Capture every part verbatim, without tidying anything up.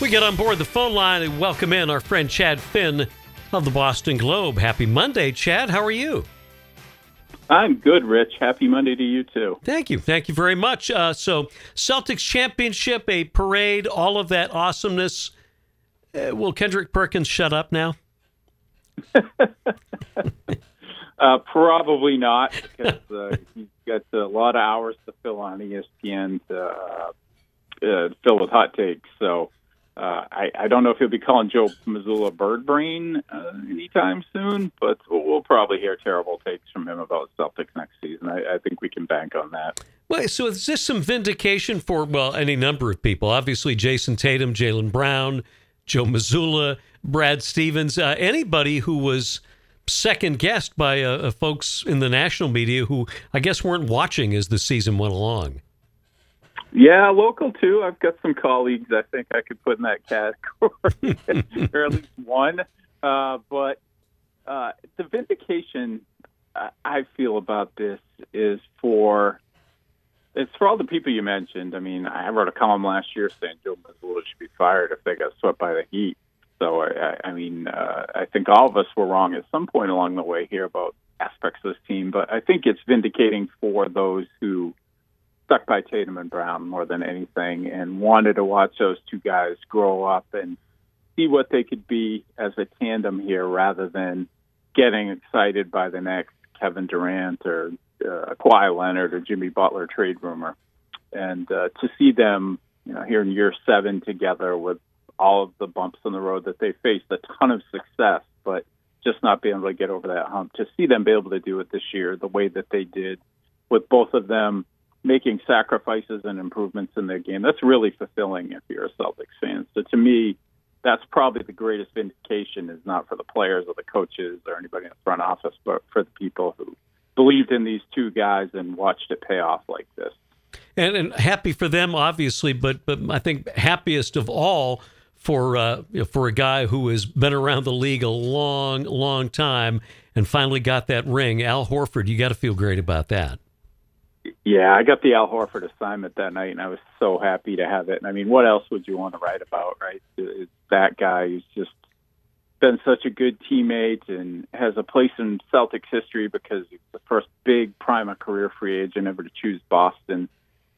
We get on board the phone line and welcome in our friend Chad Finn of the Boston Globe. Happy Monday, Chad. How are you? I'm good, Rich. Happy Monday to you, too. Thank you. Thank you very much. Uh, so, Celtics championship, a parade, all of that awesomeness. Uh, will Kendrick Perkins shut up now? uh, probably not, because uh, he's got a lot of hours to fill on E S P N to uh, uh, fill with hot takes. So, Uh, I, I don't know if he'll be calling Joe Mazzulla bird brain uh, anytime soon, but we'll probably hear terrible takes from him about Celtics next season. I, I think we can bank on that. Well, so is this some vindication for, well, any number of people? Obviously, Jason Tatum, Jaylen Brown, Joe Mazzulla, Brad Stevens, uh, anybody who was second-guessed by uh, uh, folks in the national media who I guess weren't watching as the season went along. Yeah, local too. I've got some colleagues I think I could put in that category, or at least one. Uh, but uh, the vindication I feel about this is for it's for all the people you mentioned. I mean, I wrote a column last year saying Joe Mazzulla should be fired if they got swept by the Heat. So I, I mean, uh, I think all of us were wrong at some point along the way here about aspects of this team. But I think it's vindicating for those who stuck by Tatum and Brown more than anything and wanted to watch those two guys grow up and see what they could be as a tandem here rather than getting excited by the next Kevin Durant or uh, Kawhi Leonard or Jimmy Butler trade rumor. And uh, to see them, you know, here in year seven together with all of the bumps in the road that they faced, a ton of success, but just not being able to get over that hump, to see them be able to do it this year the way that they did with both of them making sacrifices and improvements in their game. That's really fulfilling if you're a Celtics fan. So to me, that's probably the greatest vindication, is not for the players or the coaches or anybody in the front office, but for the people who believed in these two guys and watched it pay off like this. And, and happy for them, obviously, but but I think happiest of all for uh, for a guy who has been around the league a long, long time and finally got that ring. Al Horford, you got to feel great about that. Yeah, I got the Al Horford assignment that night, and I was so happy to have it. And I mean, what else would you want to write about, right? It's that guy who's just been such a good teammate and has a place in Celtics history because he's the first big prime of career free agent ever to choose Boston.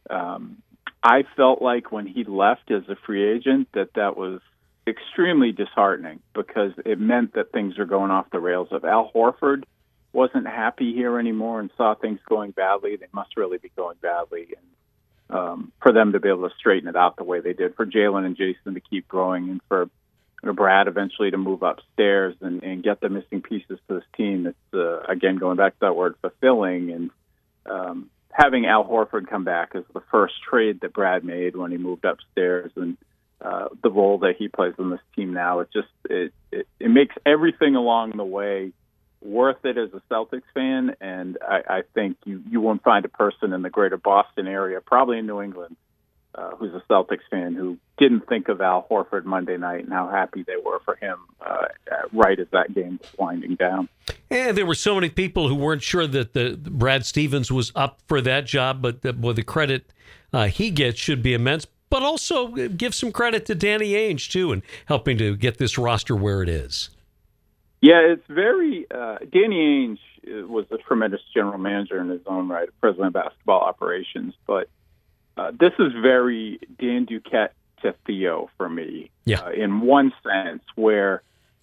Um, I felt like when he left as a free agent that that was extremely disheartening because it meant that things are going off the rails. If Al Horford wasn't happy here anymore and saw things going badly, they must really be going badly. And um, for them to be able to straighten it out the way they did, for Jaylen and Jason to keep growing, and for you know, Brad eventually to move upstairs and, and get the missing pieces to this team, it's, uh, again, going back to that word, fulfilling. And um, having Al Horford come back is the first trade that Brad made when he moved upstairs, and uh, the role that he plays in this team now, it just it, it, it makes everything along the way worth it as a Celtics fan, and I, I think you, you won't find a person in the greater Boston area, probably in New England, uh, who's a Celtics fan who didn't think of Al Horford Monday night and how happy they were for him uh, right as that game was winding down. And there were so many people who weren't sure that the Brad Stevens was up for that job, but the, well, the credit uh, he gets should be immense. But also give some credit to Danny Ainge, too, in helping to get this roster where it is. Yeah, it's very uh, – Danny Ainge was a tremendous general manager in his own right, president of basketball operations. But uh, this is very Dan Duquette to Theo for me, yeah. uh, in one sense, where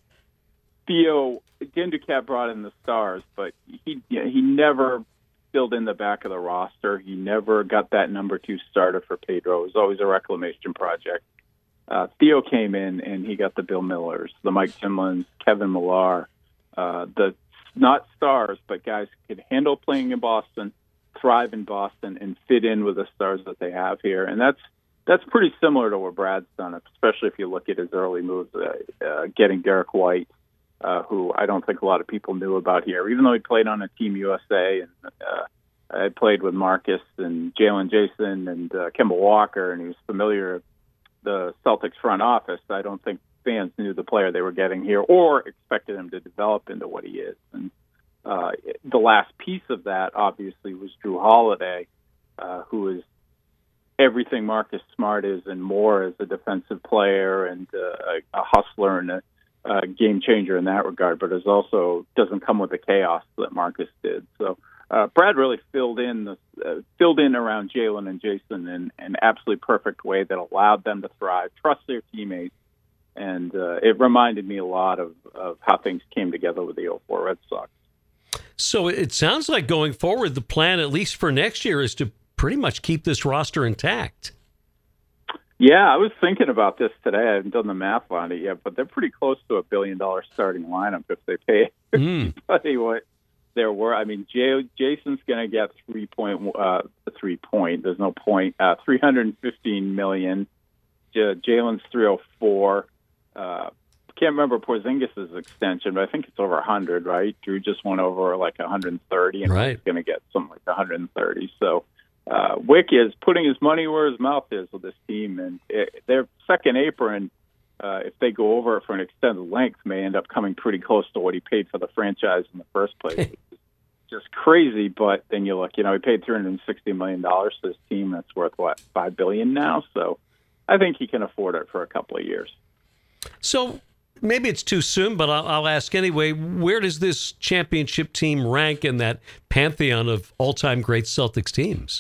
Theo – Dan Duquette brought in the stars, but he he never filled in the back of the roster. He never got that number two starter for Pedro. It was always a reclamation project. Uh, Theo came in and he got the Bill Millers, the Mike Timlins, Kevin Millar, uh, the not stars, but guys who could handle playing in Boston, thrive in Boston, and fit in with the stars that they have here. And that's that's pretty similar to what Brad's done, especially if you look at his early moves, uh, uh, getting Derek White, uh, who I don't think a lot of people knew about here, even though he played on a Team U S A and uh, I played with Marcus and Jalen Jason and uh, Kemba Walker, and he was familiar the Celtics front office. I don't think fans knew the player they were getting here or expected him to develop into what he is. And uh, the last piece of that, obviously, was Drew Holiday, uh, who is everything Marcus Smart is and more as a defensive player and uh, a, a hustler and a, a game changer in that regard, but is also doesn't come with the chaos that Marcus did. So uh, Brad really filled in the uh, filled in around Jalen and Jason in an absolutely perfect way that allowed them to thrive, trust their teammates, and uh, it reminded me a lot of, of how things came together with the oh four Red Sox. So it sounds like going forward, the plan, at least for next year, is to pretty much keep this roster intact. Yeah, I was thinking about this today. I haven't done the math on it yet, but they're pretty close to a billion dollar starting lineup if they pay Mm. everybody what there were. I mean, Jay, Jason's going to get three point, uh, three point. There's no point. Uh, three hundred fifteen million. J- Jalen's three hundred four. Uh, can't remember Porzingis' extension, but I think it's over one hundred, right? Drew just went over like one hundred thirty, and right. he's going to get something like one hundred thirty. So uh, Wick is putting his money where his mouth is with this team, and it, their second apron, uh, if they go over it for an extended length, may end up coming pretty close to what he paid for the franchise in the first place. Which is just crazy, but then you look, you know, he paid three hundred sixty million dollars to this team that's worth, what, five billion dollars now? So I think he can afford it for a couple of years. So maybe it's too soon, but I'll, I'll ask anyway. Where does this championship team rank in that pantheon of all-time great Celtics teams?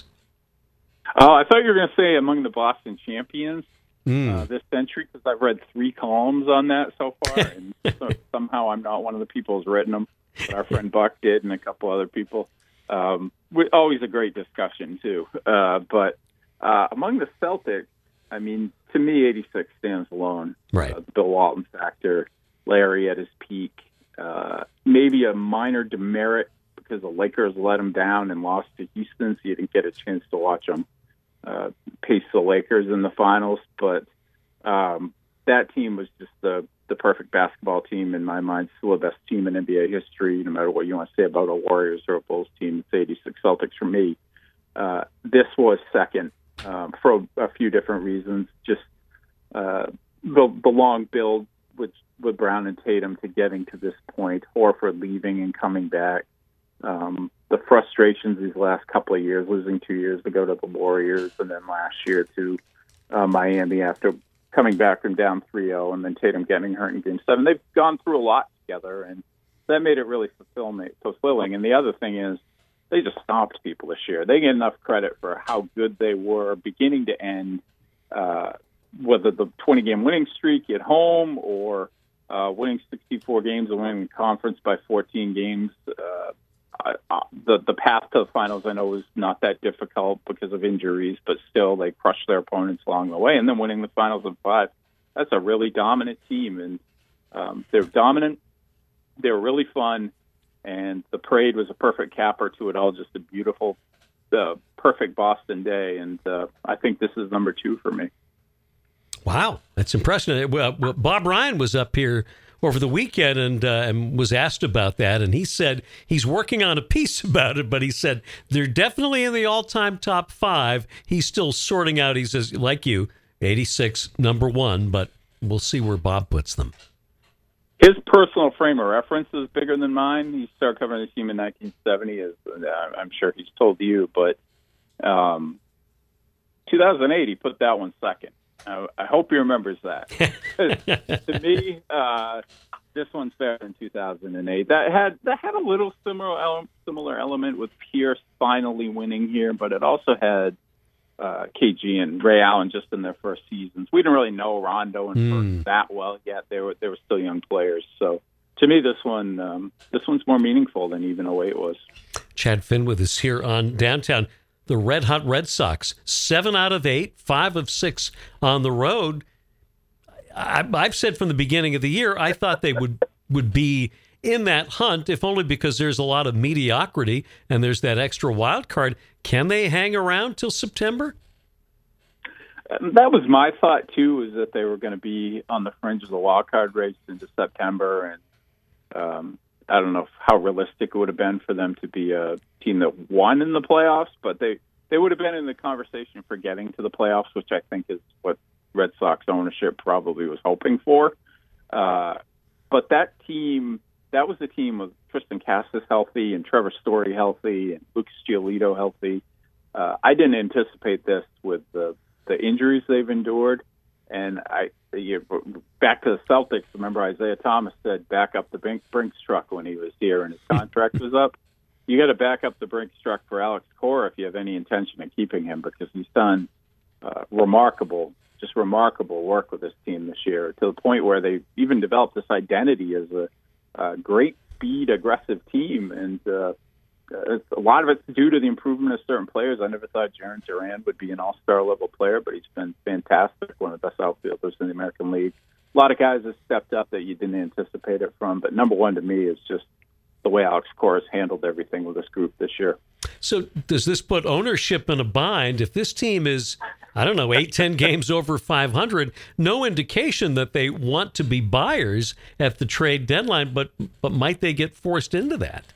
Oh, I thought you were going to say among the Boston champions Mm. uh, this century, because I've read three columns on that so far, and so somehow I'm not one of the people who's written them. But our friend Buck did, and a couple other people. Um, we, always a great discussion, too. Uh, but uh, among the Celtics, I mean, to me, eighty-six stands alone. Right. Uh, Bill Walton factor, Larry at his peak, uh, maybe a minor demerit because the Lakers let him down and lost to Houston, so you didn't get a chance to watch them uh, pace the Lakers in the finals. But um, that team was just the, the perfect basketball team in my mind, still the best team in N B A history, no matter what you want to say about a Warriors or a Bulls team. It's eighty-six Celtics for me. Uh, this was second. Um, for a, a few different reasons, just uh, the, the long build with, with Brown and Tatum to getting to this point, Horford leaving and coming back, um, the frustrations these last couple of years, losing two years ago to the Warriors and then last year to uh, Miami after coming back from down three oh and then Tatum getting hurt in Game seven. They've gone through a lot together, and that made it really fulfilling. And the other thing is, they just stomped people this year. They get enough credit for how good they were beginning to end, uh, whether the twenty-game winning streak at home or uh, winning sixty-four games and winning the conference by fourteen games. Uh, uh, the, the path to the finals, I know, was not that difficult because of injuries, but still they crushed their opponents along the way. And then winning the finals in five, that's a really dominant team. And um, they're dominant. They're really fun. And the parade was a perfect capper to it all, just a beautiful, uh, perfect Boston day. And uh, I think this is number two for me. Wow, that's impressive. Well, Bob Ryan was up here over the weekend and, uh, and was asked about that. And he said he's working on a piece about it, but he said they're definitely in the all-time top five. He's still sorting out, he says, like you, eighty-six, number one, but we'll see where Bob puts them. His personal frame of reference is bigger than mine. He started covering the team in nineteen seventy, as I'm sure he's told you, but um, two thousand eight, he put that one second. I, I hope he remembers that. To me, uh, this one's better than two thousand eight. That had that had a little similar ele- similar element with Pierce finally winning here, but it also had uh, K G and Ray Allen just in their first seasons. We didn't really know Rondo and Mm. Burke that well yet. They were they were still young players. So to me, this one um, this one's more meaningful than even oh eight was. Chad Finn with us here on Downtown. The Red Hot Red Sox, seven out of eight, five of six on the road. I, I've said from the beginning of the year, I thought they would would be in that hunt, if only because there's a lot of mediocrity and there's that extra wild card. Can they hang around till September? That was my thought too, is that they were going to be on the fringe of the wild card race into September, and um, I don't know how realistic it would have been for them to be a team that won in the playoffs, but they, they would have been in the conversation for getting to the playoffs, which I think is what Red Sox ownership probably was hoping for. Uh, but that team, that was the team with Tristan Cassis healthy and Trevor Story healthy and Lucas Giolito healthy. uh, I didn't anticipate this with the the injuries they've endured. And I, you, back to the Celtics, remember Isaiah Thomas said back up the Brinks truck when he was here and his contract was up. You got to back up the Brinks truck for Alex Cora if you have any intention of keeping him, because he's done uh, remarkable, just remarkable work with this team this year, to the point where they even developed this identity as a, a great speed, aggressive team. And uh, it's, a lot of it's due to the improvement of certain players. I never thought Jaren Duran would be an all-star level player, but he's been fantastic, one of the best outfielders in the American League. A lot of guys have stepped up that you didn't anticipate it from, but number one to me is just the way Alex Cora has handled everything with this group this year. So does this put ownership in a bind? If this team is, I don't know, eight, ten games over five hundred, no indication that they want to be buyers at the trade deadline, but but might they get forced into that?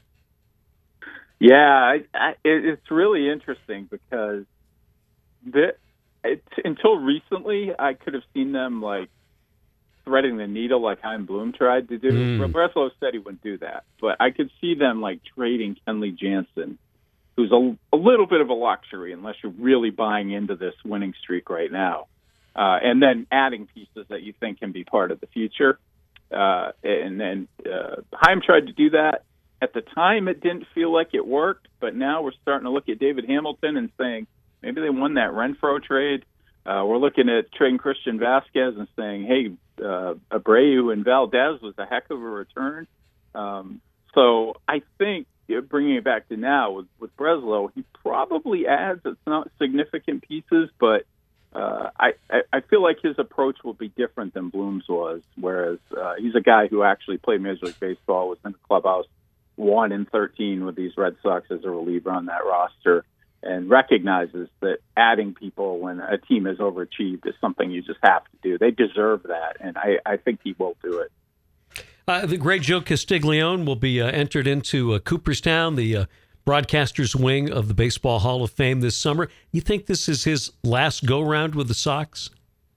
Yeah, I, I, it, it's really interesting because the, it, until recently, I could have seen them like threading the needle like Chaim Bloom tried to do. Mm. Breslow said he wouldn't do that, but I could see them like trading Kenley Jansen, who's a, a little bit of a luxury unless you're really buying into this winning streak right now, uh, and then adding pieces that you think can be part of the future. Uh, and then uh, Chaim tried to do that. At the time, it didn't feel like it worked, but now we're starting to look at David Hamilton and saying maybe they won that Renfroe trade. Uh, we're looking at trading Christian Vasquez and saying, hey, uh, Abreu and Valdez was a heck of a return. Um, so I think, you know, bringing it back to now with, with Breslow, he probably adds, it's not significant pieces, but uh, I, I feel like his approach will be different than Bloom's was, whereas uh, he's a guy who actually played Major League Baseball, was in the clubhouse, one in thirteen with these Red Sox as a reliever on that roster, and recognizes that adding people when a team has overachieved is something you just have to do. They deserve that, and I, I think he will do it. Uh, the great Joe Castiglione will be uh, entered into uh, Cooperstown, the uh, broadcasters wing of the Baseball Hall of Fame this summer. You think this is his last go-round with the Sox?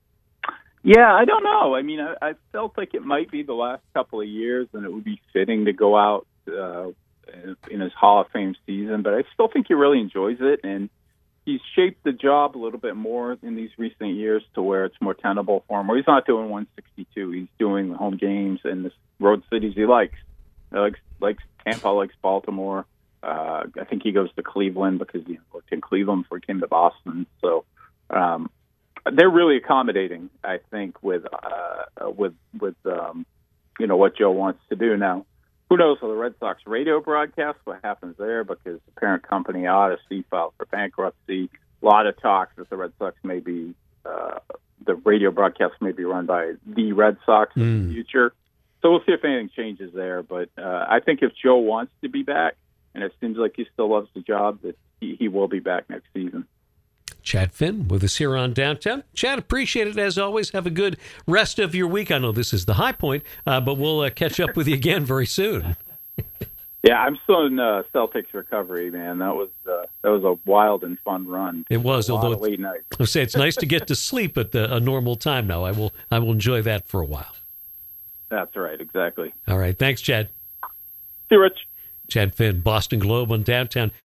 Yeah, I don't know. I mean, I, I felt like it might be the last couple of years, and it would be fitting to go out Uh, in his Hall of Fame season, but I still think he really enjoys it, and he's shaped the job a little bit more in these recent years to where it's more tenable for him, where he's not doing one sixty-two. He's doing the home games and the road cities he likes. He likes, likes Tampa, likes Baltimore. Uh, I think he goes to Cleveland because he worked in Cleveland before he came to Boston. So um, they're really accommodating, I think, with, uh, with, with um, you know, what Joe wants to do now. Who knows with the Red Sox radio broadcast, what happens there, because the parent company, Odyssey, filed for bankruptcy. A lot of talk that the Red Sox may be, uh, the radio broadcast may be run by the Red Sox mm. in the future. So we'll see if anything changes there. But uh, I think if Joe wants to be back, and it seems like he still loves the job, that he, he will be back next season. Chad Finn with us here on Downtown. Chad, appreciate it as always. Have a good rest of your week. I know this is the high point, uh, but we'll uh, catch up with you again very soon. Yeah, I'm still in uh, Celtics recovery, man. That was uh, that was a wild and fun run. It was, a although late night. I'll say it's nice to get to sleep at the, a normal time now. I will I will enjoy that for a while. That's right, exactly. All right, thanks, Chad. See you, Rich. Chad Finn, Boston Globe on Downtown.